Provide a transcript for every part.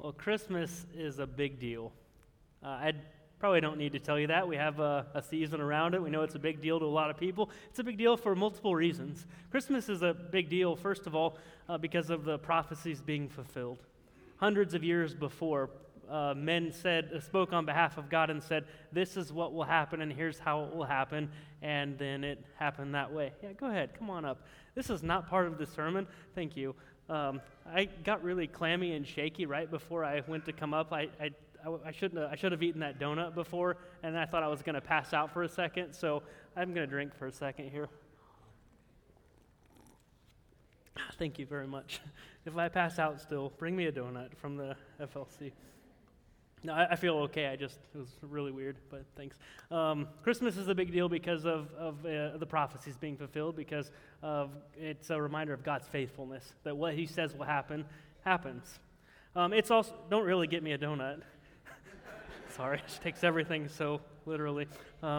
Well, Christmas is a big deal. I probably don't need to tell you that. We have a season around it. We know it's a big deal to a lot of people. It's a big deal for multiple reasons. Christmas is a big deal, first of all, because of the prophecies being fulfilled. Hundreds of years before, men spoke on behalf of God and said, this is what will happen and here's how it will happen, and then it happened that way. Yeah, go ahead, come on up. This is not part of the sermon. Thank you. I got really clammy and shaky right before I went to come up. I should have eaten that donut before, and I thought I was going to pass out for a second, so I'm going to drink for a second here. Thank you very much. If I pass out still, bring me a donut from the FLC. No, I feel okay. It was really weird, but thanks. Christmas is a big deal because of the prophecies being fulfilled, because it's a reminder of God's faithfulness, that what He says will happen, happens. It's also, don't really get me a donut. Sorry, it takes everything so literally.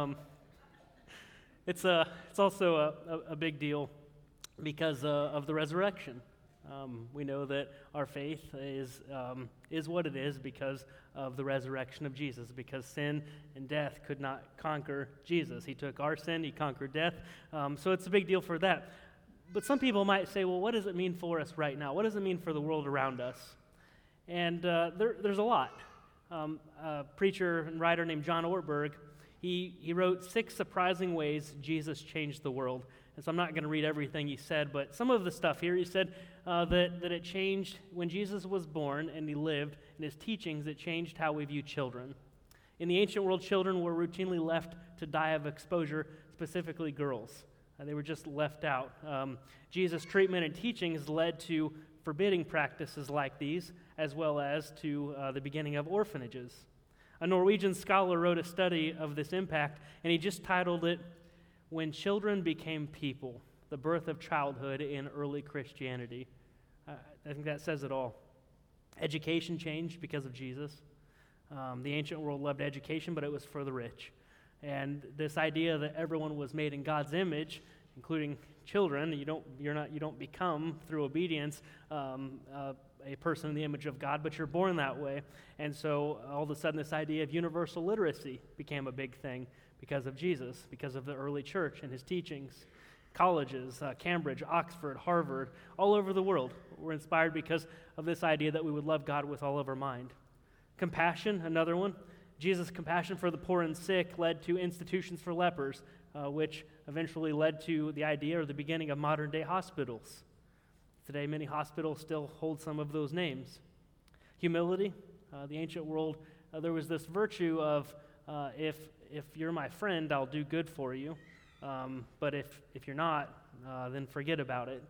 It's also a big deal because of the resurrection. We know that our faith is what it is because of the resurrection of Jesus, because sin and death could not conquer Jesus. He took our sin, He conquered death, so it's a big deal for that. But some people might say, well, what does it mean for us right now? What does it mean for the world around us? And there's a lot. A preacher and writer named John Ortberg, he wrote 6 surprising ways Jesus changed the world. And so I'm not going to read everything he said, but some of the stuff here, he said that it changed when Jesus was born and He lived, and His teachings, it changed how we view children. In the ancient world, children were routinely left to die of exposure, specifically girls. They were just left out. Jesus' treatment and teachings led to forbidding practices like these, as well as to the beginning of orphanages. A Norwegian scholar wrote a study of this impact, and he just titled it, When Children Became People, the Birth of Childhood in Early Christianity. I think that says it all. Education changed because of Jesus. The ancient world loved education, but it was for the rich. And this idea that everyone was made in God's image, including children, you don't become through obedience a person in the image of God, but you're born that way. And so all of a sudden this idea of universal literacy became a big thing because of Jesus, because of the early church and His teachings. Colleges, Cambridge, Oxford, Harvard, all over the world were inspired because of this idea that we would love God with all of our mind. Compassion, another one. Jesus' compassion for the poor and sick led to institutions for lepers, which eventually led to the idea or the beginning of modern-day hospitals. Today, many hospitals still hold some of those names. Humility, the ancient world, there was this virtue of if you're my friend, I'll do good for you. But if you're not, then forget about it.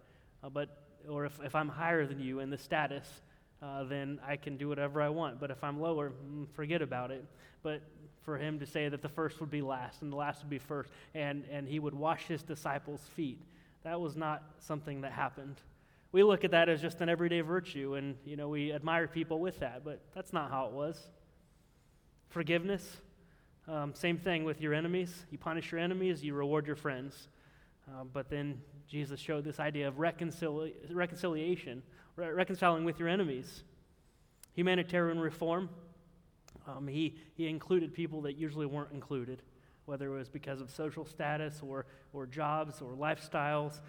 Or if I'm higher than you in the status, then I can do whatever I want. But if I'm lower, forget about it. But for Him to say that the first would be last and the last would be first, and He would wash His disciples' feet, that was not something that happened. We look at that as just an everyday virtue, and we admire people with that, but that's not how it was. Forgiveness. Same thing with your enemies. You punish your enemies, you reward your friends. But then Jesus showed this idea of reconciliation, reconciling with your enemies. Humanitarian reform. He included people that usually weren't included, whether it was because of social status or jobs or lifestyles.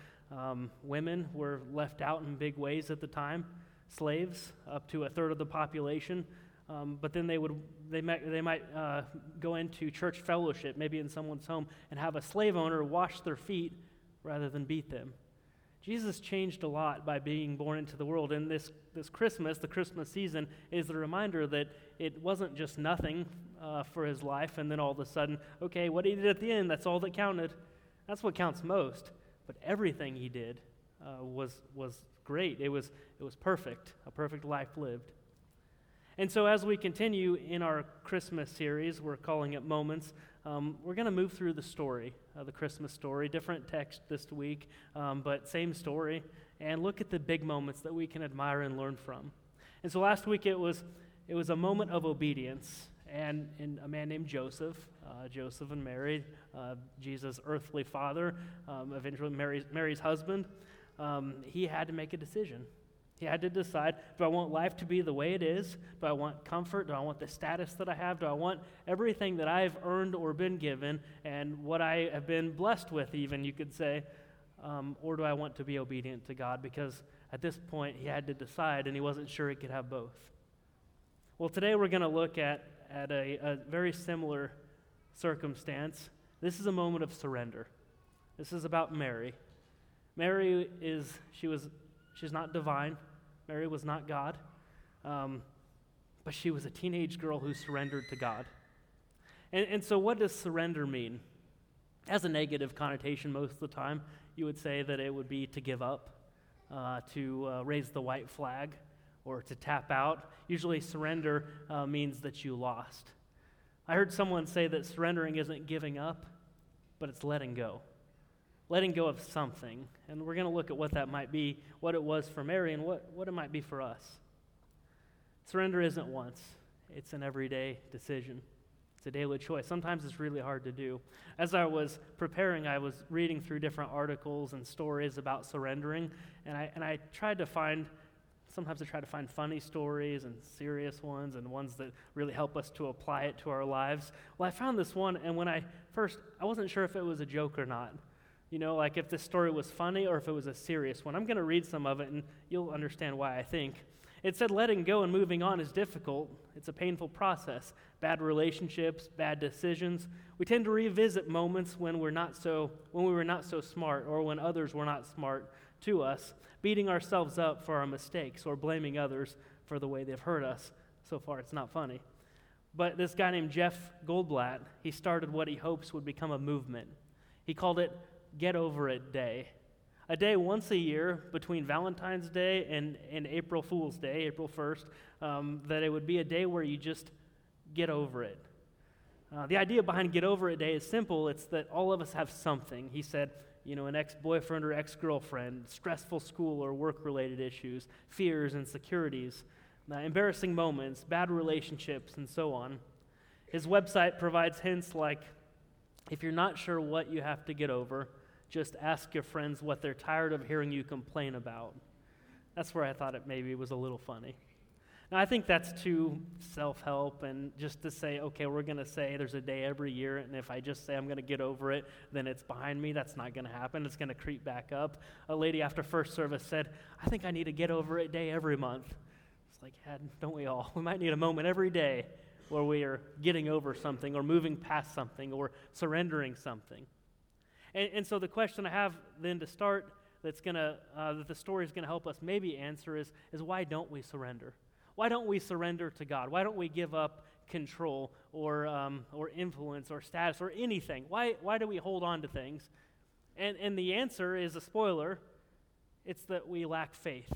Women were left out in big ways at the time. Slaves, up to a third of the population. But then they might go into church fellowship, maybe in someone's home, and have a slave owner wash their feet rather than beat them. Jesus changed a lot by being born into the world, and this Christmas, the Christmas season, is the reminder that it wasn't just nothing for His life, and then all of a sudden, okay, what He did at the end, that's all that counted. That's what counts most. But everything He did was great. It was perfect, a perfect life lived. And so as we continue in our Christmas series, we're calling it Moments, we're going to move through the story, the Christmas story, different text this week, but same story, and look at the big moments that we can admire and learn from. And so last week it was a moment of obedience, and a man named Joseph and Mary, Jesus' earthly father, eventually Mary's husband, he had to make a decision. He had to decide, do I want life to be the way it is? Do I want comfort? Do I want the status that I have? Do I want everything that I've earned or been given and what I have been blessed with, even, you could say? Or do I want to be obedient to God? Because at this point, he had to decide, and he wasn't sure he could have both. Well, today we're going to look at a very similar circumstance. This is a moment of surrender. This is about Mary. Mary she's not divine. Mary was not God. But she was a teenage girl who surrendered to God. And so what does surrender mean? It has a negative connotation most of the time. You would say that it would be to give up, to raise the white flag, or to tap out. Usually surrender means that you lost. I heard someone say that surrendering isn't giving up, but it's letting go. Letting go of something. And we're going to look at what that might be, what it was for Mary, and what it might be for us. Surrender isn't once. It's an everyday decision. It's a daily choice. Sometimes it's really hard to do. As I was preparing, I was reading through different articles and stories about surrendering, and I tried to find, sometimes I try to find funny stories and serious ones and ones that really help us to apply it to our lives. Well, I found this one, and when I wasn't sure if it was a joke or not. You know, like if this story was funny or if it was a serious one. I'm going to read some of it, and you'll understand why I think. It said, letting go and moving on is difficult. It's a painful process. Bad relationships, bad decisions. We tend to revisit moments when we were not so smart, or when others were not smart to us, beating ourselves up for our mistakes or blaming others for the way they've hurt us. So far, it's not funny. But this guy named Jeff Goldblatt, he started what he hopes would become a movement. He called it Get Over It Day. A day once a year between Valentine's Day and April Fool's Day, April 1st, that it would be a day where you just get over it. The idea behind Get Over It Day is simple. It's that all of us have something. He said, an ex-boyfriend or ex-girlfriend, stressful school or work-related issues, fears, insecurities, embarrassing moments, bad relationships, and so on. His website provides hints like, if you're not sure what you have to get over, just ask your friends what they're tired of hearing you complain about. That's where I thought it maybe was a little funny. Now, I think that's too self-help, and just to say, okay, we're going to say there's a day every year, and if I just say I'm going to get over it, then it's behind me. That's not going to happen. It's going to creep back up. A lady after first service said, I think I need a get over it day every month. It's like, yeah, don't we all? We might need a moment every day where we are getting over something or moving past something or surrendering something. And so the question I have then to start that the story is going to help us maybe answer is why don't we surrender? Why don't we surrender to God? Why don't we give up control or influence or status or anything? Why do we hold on to things? And the answer is a spoiler. It's that we lack faith.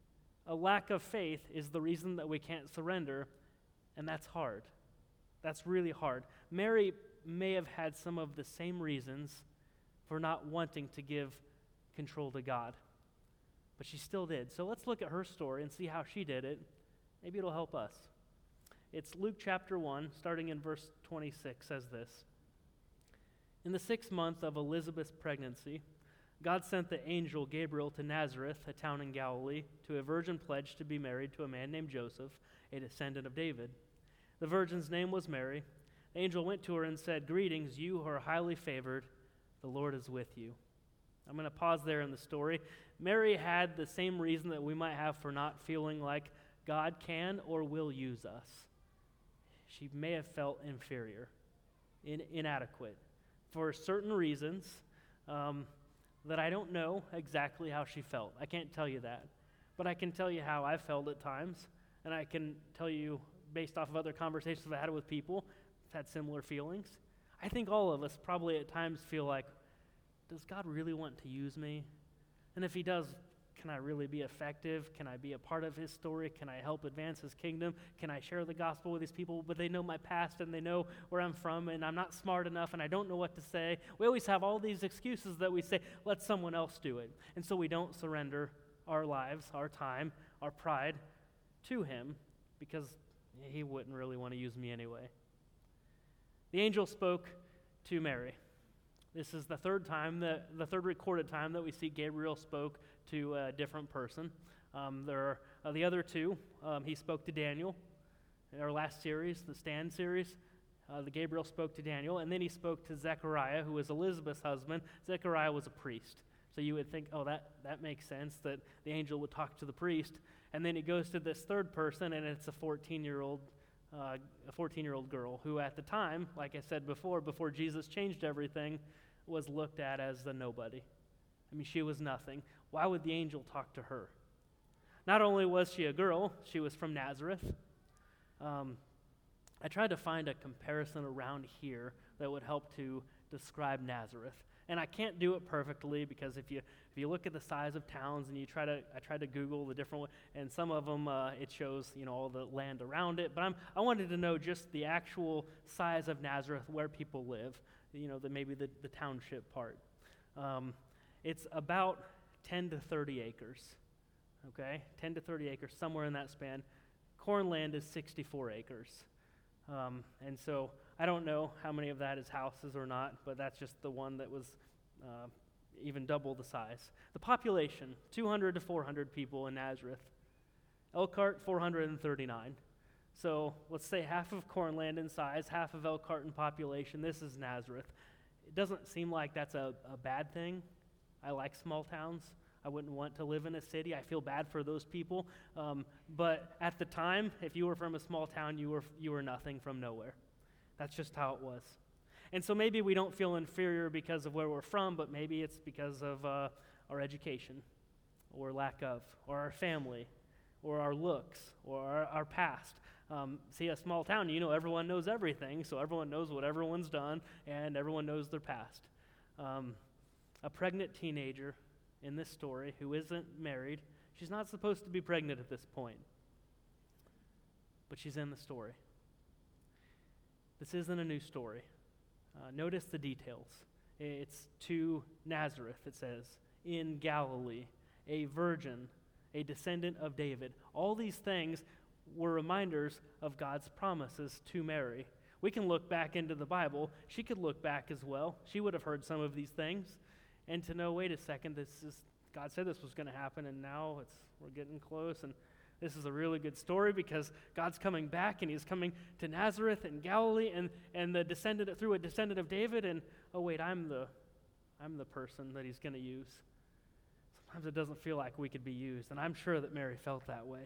A lack of faith is the reason that we can't surrender, and that's hard. That's really hard. Mary may have had some of the same reasons for not wanting to give control to God, but she still did. So let's look at her story and see how she did it. Maybe it'll help us. It's Luke chapter 1, starting in verse 26, says this. In the 6th month of Elizabeth's pregnancy, God sent the angel Gabriel to Nazareth, a town in Galilee, to a virgin pledged to be married to a man named Joseph, a descendant of David. The virgin's name was Mary. The angel went to her and said, Greetings, you who are highly favored. The Lord is with you. I'm going to pause there in the story. Mary had the same reason that we might have for not feeling like God can or will use us. She may have felt inferior, inadequate, for certain reasons that I don't know exactly how she felt. I can't tell you that. But I can tell you how I felt at times, and I can tell you, based off of other conversations I've had with people, I've had similar feelings. I think all of us probably at times feel like, does God really want to use me? And if he does, can I really be effective? Can I be a part of his story? Can I help advance his kingdom? Can I share the gospel with these people? But they know my past and they know where I'm from, and I'm not smart enough and I don't know what to say. We always have all these excuses that we say, let someone else do it. And so we don't surrender our lives, our time, our pride to him because he wouldn't really want to use me anyway. The angel spoke to Mary. This is the third recorded time that we see Gabriel spoke to a different person. There are the other two. He spoke to Daniel in our last series, the Stand series. The Gabriel spoke to Daniel, and then he spoke to Zechariah, who was Elizabeth's husband. Zechariah was a priest. So you would think, oh, that makes sense, that the angel would talk to the priest. And then he goes to this third person, and it's a 14-year-old girl who at the time, like I said before Jesus changed everything, was looked at as a nobody. I mean, she was nothing. Why would the angel talk to her? Not only was she a girl, she was from Nazareth. I tried to find a comparison around here that would help to describe Nazareth. And I can't do it perfectly because if you look at the size of towns and I tried to Google the different ones, and some of them it shows all the land around it. But I wanted to know just the actual size of Nazareth, where people live. Maybe the township part. It's about 10 to 30 acres. Okay, 10 to 30 acres, somewhere in that span. Cornland is 64 acres. And so I don't know how many of that is houses or not, but that's just the one that was even double the size. The population, 200 to 400 people in Nazareth. Elkhart, 439. So let's say half of Cornland in size, half of Elkhart in population. This is Nazareth. It doesn't seem like that's a bad thing. I like small towns. I wouldn't want to live in a city. I feel bad for those people. But at the time, if you were from a small town, you were nothing from nowhere. That's just how it was. And so maybe we don't feel inferior because of where we're from, but maybe it's because of our education, or lack of, or our family, or our looks, or our past. See, a small town, everyone knows everything, so everyone knows what everyone's done, and everyone knows their past. A pregnant teenager in this story who isn't married, she's not supposed to be pregnant at this point, but she's in the story. This isn't a new story. Notice the details. It's to Nazareth, it says, in Galilee, a virgin, a descendant of David. All these things were reminders of God's promises to Mary. We can look back into the Bible. She could look back as well. She would have heard some of these things. And to know, wait a second, God said this was going to happen, and now we're getting close, and this is a really good story because God's coming back, and he's coming to Nazareth and Galilee, and through a descendant of David, and oh wait, I'm the person that he's going to use. Sometimes it doesn't feel like we could be used, and I'm sure that Mary felt that way.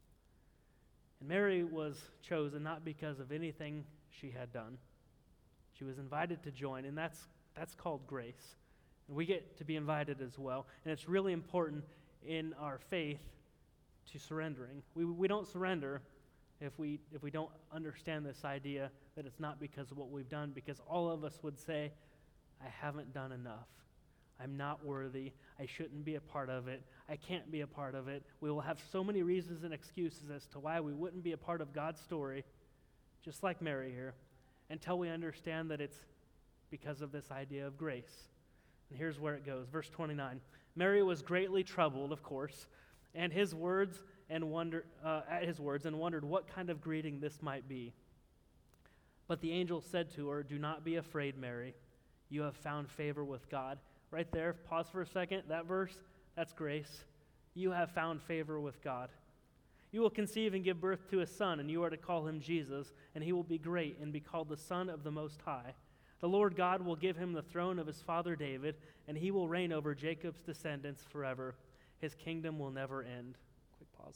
And Mary was chosen not because of anything she had done. She was invited to join, and that's called grace. And we get to be invited as well. And it's really important in our faith to surrendering. We don't surrender if we don't understand this idea that it's not because of what we've done, because all of us would say, I haven't done enough. I'm not worthy. I shouldn't be a part of it. I can't be a part of it. We will have so many reasons and excuses as to why we wouldn't be a part of God's story, just like Mary here, until we understand that it's because of this idea of grace. And here's where it goes. Verse 29. Mary was greatly troubled, of course, at his words and wondered what kind of greeting this might be. But the angel said to her, "Do not be afraid, Mary. You have found favor with God." Right there, pause for a second. That verse, that's grace. You have found favor with God. You will conceive and give birth to a son, and you are to call him Jesus, and he will be great and be called the Son of the Most High. The Lord God will give him the throne of his father David, and he will reign over Jacob's descendants forever. His kingdom will never end. Quick pause.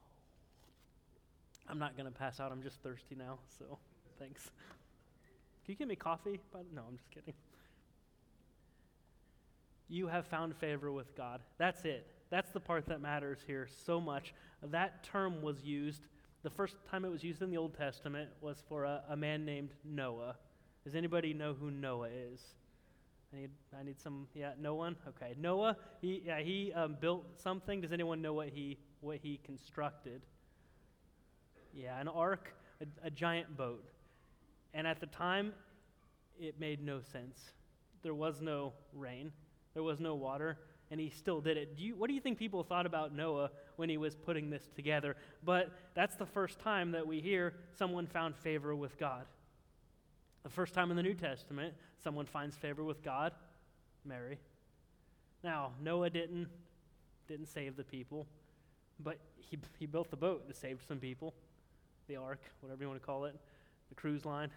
I'm not going to pass out. I'm just thirsty now, so thanks. Can you give me coffee? No, I'm just kidding. You have found favor with God. That's it. That's the part that matters here so much. That term was used, the first time it was used in the Old Testament was for a man named Noah. Does anybody know who Noah is? I need some, no one? Okay. Noah, he built something. Does anyone know what he constructed? Yeah, an ark, a giant boat. And at the time, it made no sense. There was no rain. There was no water, and he still did it. What do you think people thought about Noah when he was putting this together? But that's the first time that we hear someone found favor with God. The first time in the New Testament, someone finds favor with God, Mary. Now, Noah didn't didn't save the people, but he built the boat that saved some people, the ark, whatever you want to call it, the cruise line.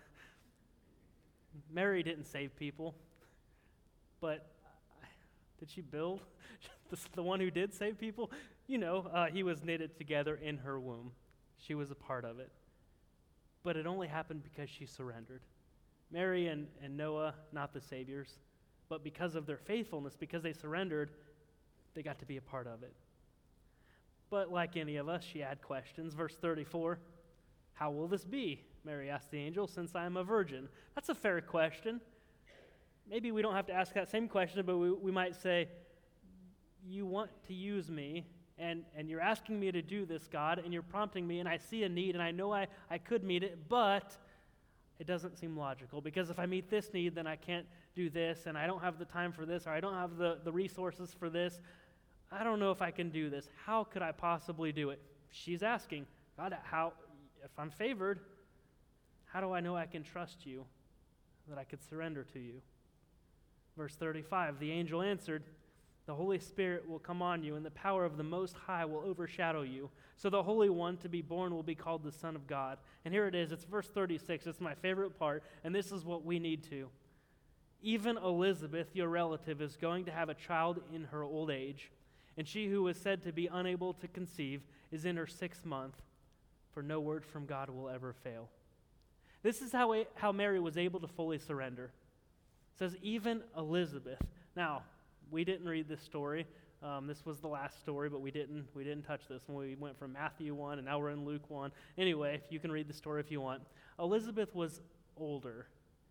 Mary didn't save people, but did she build the one who did save people? He was knitted together in her womb. She was a part of it. But it only happened because she surrendered. Mary and Noah, not the saviors, but because of their faithfulness, because they surrendered, they got to be a part of it. But like any of us, she had questions. Verse 34, how will this be? Mary asked the angel, since I am a virgin. That's a fair question. Maybe we don't have to ask that same question, but we might say, you want to use me, and you're asking me to do this, God, and you're prompting me, and I see a need, and I know I could meet it, but it doesn't seem logical, because if I meet this need, then I can't do this, and I don't have the time for this, or I don't have the resources for this. I don't know if I can do this. How could I possibly do it? She's asking, God, if I'm favored, how do I know I can trust you, that I could surrender to you? Verse 35, the angel answered, the Holy Spirit will come on you, and the power of the Most High will overshadow you. So the Holy One to be born will be called the Son of God. And here it is. It's verse 36. It's my favorite part, and this is what we need to. Even Elizabeth, your relative, is going to have a child in her old age, and she who was said to be unable to conceive is in her 6th month, for no word from God will ever fail. This is how Mary was able to fully surrender. It says, even Elizabeth. Now, we didn't read this story. This was the last story, but we didn't touch this when we went from Matthew 1, and now we're in Luke 1. Anyway, you can read the story if you want. Elizabeth was older.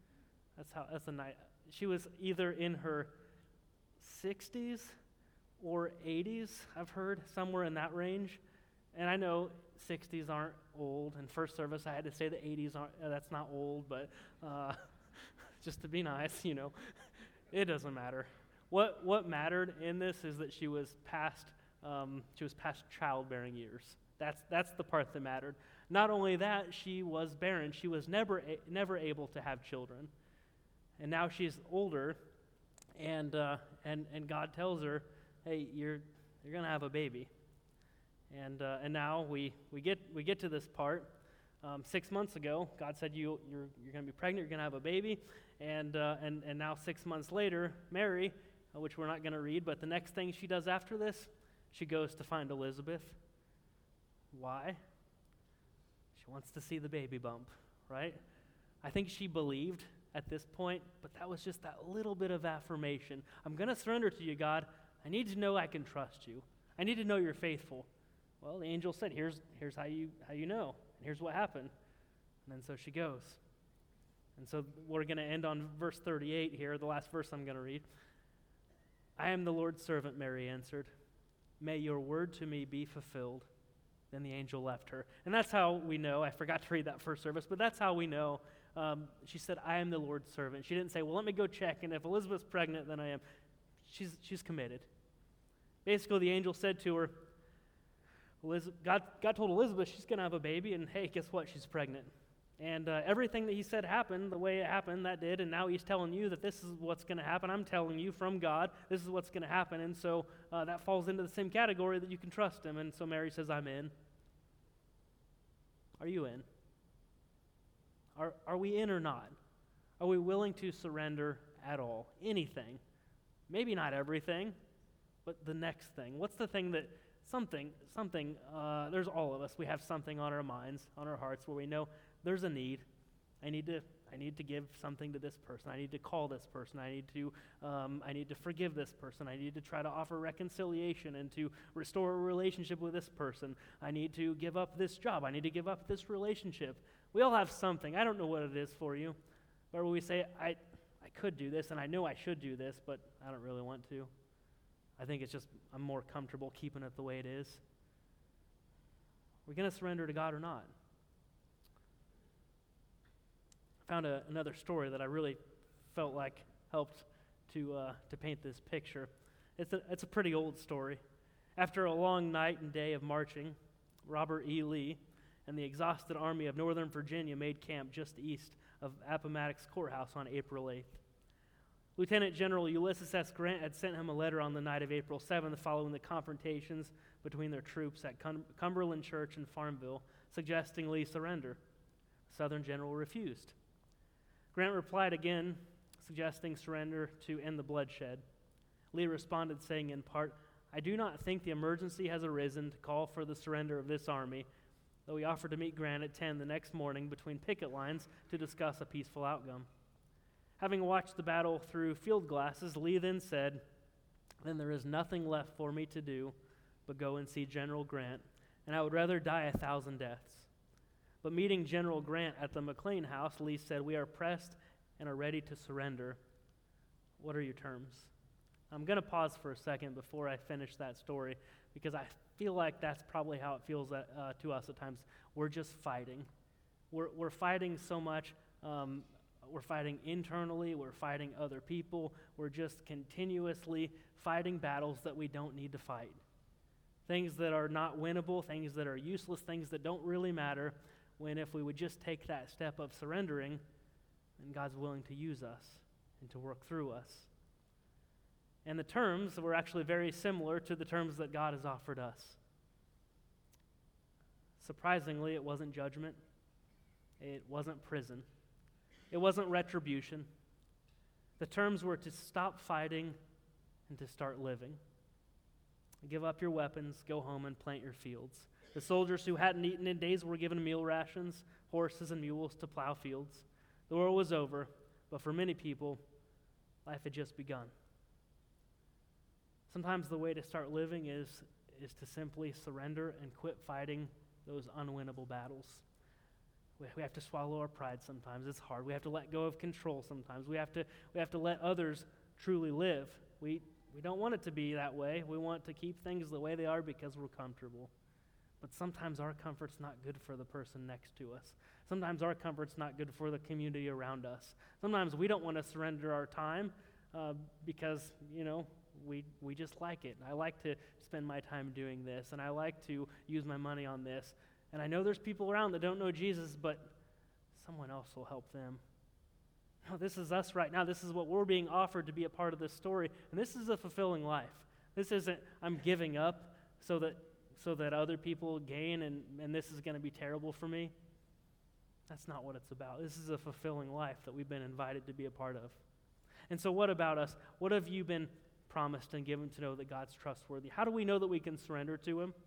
She was either in her 60s or 80s, I've heard, somewhere in that range. And I know 60s aren't old. In first service, I had to say the 80s aren't. That's not old, but just to be nice, it doesn't matter. What mattered in this is that she was past childbearing years. That's the part that mattered. Not only that, she was barren. She was never able to have children, and now she's older, and God tells her, "Hey, you're gonna have a baby." And now we get to this part. 6 months ago, God said you're gonna be pregnant. You're gonna have a baby, and now 6 months later, Mary, which we're not going to read, but the next thing she does after this, she goes to find Elizabeth. Why? She wants to see the baby bump, right? I think she believed at this point, but that was just that little bit of affirmation. I'm going to surrender to you, God. I need to know I can trust you. I need to know you're faithful. Well, the angel said, here's how you know, and here's what happened. And then so she goes. And so we're going to end on verse 38 here, the last verse I'm going to read. I am the Lord's servant, Mary answered. May your word to me be fulfilled. Then the angel left her. And that's how we know. I forgot to read that first service, but that's how we know. She said, I am the Lord's servant. She didn't say, well, let me go check, and if Elizabeth's pregnant, then I am. She's committed. Basically, the angel said to her, God told Elizabeth she's going to have a baby, and hey, guess what? She's pregnant. And everything that he said happened the way it happened, that did, and now he's telling you that this is what's going to happen. I'm telling you from God, this is what's going to happen, and so that falls into the same category that you can trust him, and so Mary says, I'm in. Are you in? Are we in or not? Are we willing to surrender at all? Anything. Maybe not everything, but the next thing. What's the thing that, something, there's all of us, we have something on our minds, on our hearts, where we know there's a need. I need to give something to this person. I need to call this person. I need to forgive this person. I need to try to offer reconciliation and to restore a relationship with this person. I need to give up this job. I need to give up this relationship. We all have something. I don't know what it is for you. But we say, I could do this, and I know I should do this, but I don't really want to. I think it's just I'm more comfortable keeping it the way it is. Are we going to surrender to God or not? Found another story that I really felt like helped to paint this picture. It's a pretty old story. After a long night and day of marching, Robert E. Lee and the exhausted army of Northern Virginia made camp just east of Appomattox Courthouse on April 8th. Lieutenant General Ulysses S. Grant had sent him a letter on the night of April 7th following the confrontations between their troops at Cumberland Church in Farmville, suggesting Lee surrender. The Southern general refused. Grant replied again, suggesting surrender to end the bloodshed. Lee responded, saying in part, "I do not think the emergency has arisen to call for the surrender of this army," though he offered to meet Grant at 10 the next morning between picket lines to discuss a peaceful outcome. Having watched the battle through field glasses, Lee then said, "Then there is nothing left for me to do but go and see General Grant, and I would rather die 1,000 deaths." But meeting General Grant at the McLean House, Lee said, "We are pressed and are ready to surrender. What are your terms?" I'm going to pause for a second before I finish that story, because I feel like that's probably how it feels to us at times. We're just fighting. We're fighting so much. We're fighting internally. We're fighting other people. We're just continuously fighting battles that we don't need to fight. Things that are not winnable, things that are useless, things that don't really matter, when if we would just take that step of surrendering, then God's willing to use us and to work through us. And the terms were actually very similar to the terms that God has offered us. Surprisingly, it wasn't judgment. It wasn't prison. It wasn't retribution. The terms were to stop fighting and to start living. Give up your weapons, go home and plant your fields. The soldiers who hadn't eaten in days were given meal rations, horses and mules to plow fields. The war was over, but for many people, life had just begun. Sometimes the way to start living is to simply surrender and quit fighting those unwinnable battles. We have to swallow our pride sometimes. It's hard. We have to let go of control sometimes. We have to let others truly live. We don't want it to be that way. We want to keep things the way they are because we're comfortable. But sometimes our comfort's not good for the person next to us. Sometimes our comfort's not good for the community around us. Sometimes we don't want to surrender our time because, we just like it. I like to spend my time doing this, and I like to use my money on this. And I know there's people around that don't know Jesus, but someone else will help them. No, this is us right now. This is what we're being offered to be a part of this story. And this is a fulfilling life. This isn't, I'm giving up so that other people gain and this is going to be terrible for me. That's not what it's about. This is a fulfilling life that we've been invited to be a part of. And so what about us? What have you been promised and given to know that God's trustworthy? How do we know that we can surrender to Him?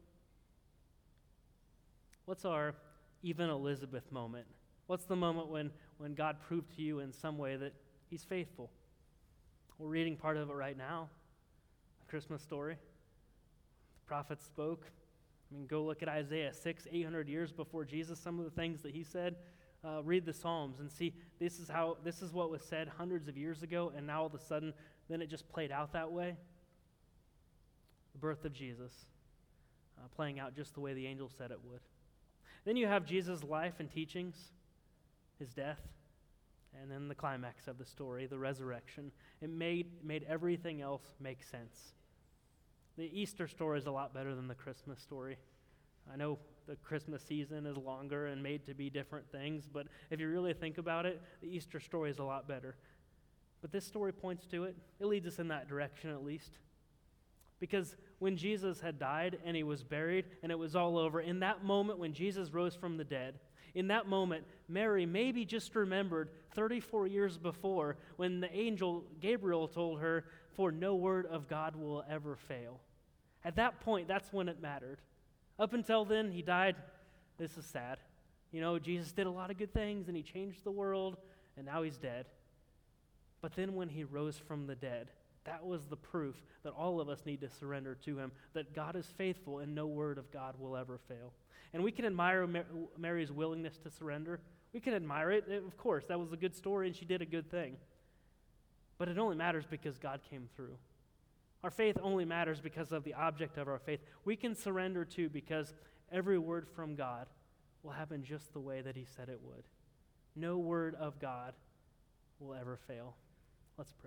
What's our even Elizabeth moment? What's the moment when God proved to you in some way that He's faithful? We're reading part of it right now, a Christmas story. The prophet spoke. Go look at Isaiah 800 years before Jesus, some of the things that he said. Read the Psalms and see this is what was said hundreds of years ago, and now all of a sudden, then it just played out that way. The birth of Jesus, playing out just the way the angel said it would. Then you have Jesus' life and teachings, His death, and then the climax of the story, the resurrection. It made everything else make sense. The Easter story is a lot better than the Christmas story. I know the Christmas season is longer and made to be different things, but if you really think about it, the Easter story is a lot better. But this story points to it. It leads us in that direction at least. Because when Jesus had died and He was buried and it was all over, in that moment when Jesus rose from the dead, in that moment, Mary maybe just remembered 34 years before when the angel Gabriel told her, "For no word of God will ever fail." At that point, that's when it mattered. Up until then, He died. This is sad. Jesus did a lot of good things and He changed the world, and now He's dead. But then when He rose from the dead, that was the proof that all of us need to surrender to Him, that God is faithful and no word of God will ever fail. And we can admire Mary's willingness to surrender. We can admire it. Of course, that was a good story and she did a good thing. But it only matters because God came through. Our faith only matters because of the object of our faith. We can surrender to because every word from God will happen just the way that He said it would. No word of God will ever fail. Let's pray.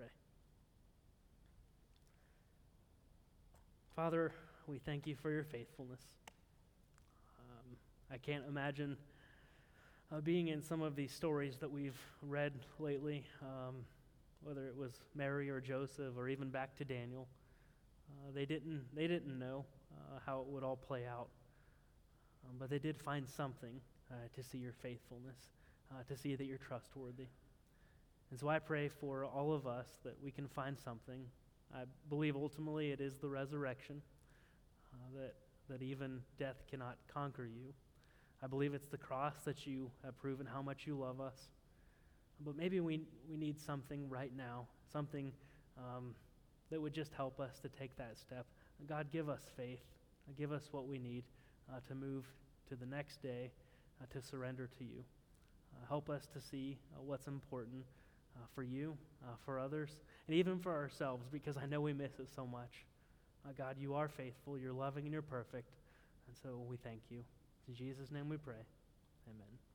Father, we thank You for Your faithfulness. I can't imagine being in some of these stories that we've read lately. whether it was Mary or Joseph or even back to Daniel. They didn't know how it would all play out, but they did find something to see your faithfulness, to see that you're trustworthy. And so I pray for all of us that we can find something. I believe ultimately it is the resurrection, that even death cannot conquer you. I believe it's the cross that you have proven how much you love us. But maybe we need something right now, something that would just help us to take that step. God, give us faith. Give us what we need to move to the next day, to surrender to you. Help us to see what's important for you, for others, and even for ourselves, because I know we miss it so much. God, you are faithful, you're loving, and you're perfect, and so we thank you. In Jesus' name we pray. Amen.